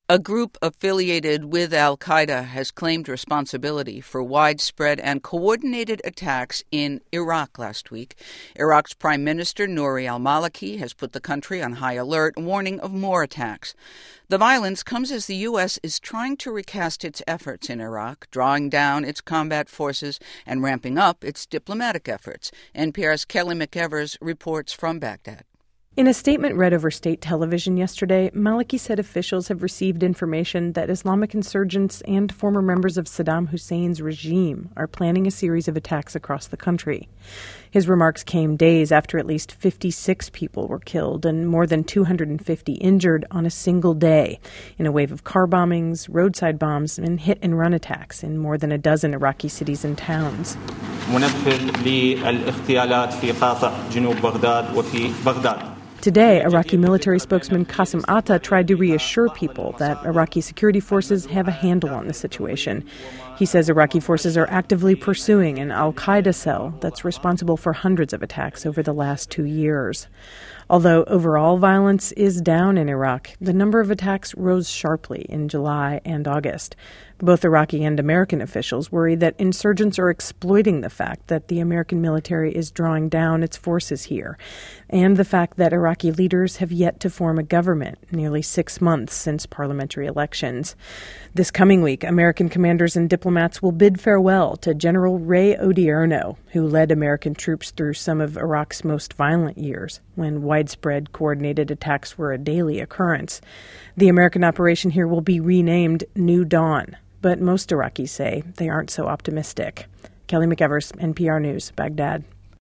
A group affiliated with al-Qaeda has claimed responsibility for widespread and coordinated attacks in Iraq last week. Iraq's Prime Minister Nouri al-Maliki has put the country on high alert, warning of more attacks. The violence comes as the U.S. is trying to recast its efforts in Iraq, drawing down its combat forces and ramping up its diplomatic efforts. NPR's Kelly McEvers reports from Baghdad. In a statement read over state television yesterday, Maliki said officials have received information that Islamic insurgents and former members of Saddam Hussein's regime are planning a series of attacks across the country. His remarks came days after at least 56 people were killed and more than 250 injured on a single day in a wave of car bombings, roadside bombs, and hit-and-run attacks in more than a dozen Iraqi cities and towns. Today, Iraqi military spokesman Qasim Atta tried to reassure people that Iraqi security forces have a handle on the situation. He says Iraqi forces are actively pursuing an al-Qaeda cell that's responsible for hundreds of attacks over the last 2 years. Although overall violence is down in Iraq, the number of attacks rose sharply in July and August. Both Iraqi and American officials worry that insurgents are exploiting the fact that the American military is drawing down its forces here, and the fact that Iraqi leaders have yet to form a government, nearly 6 months since parliamentary elections. This coming week, American commanders and diplomats will bid farewell to General Ray Odierno, who led American troops through some of Iraq's most violent years, when widespread coordinated attacks were a daily occurrence. The American operation here will be renamed New Dawn, but most Iraqis say they aren't so optimistic. Kelly McEvers, NPR News, Baghdad.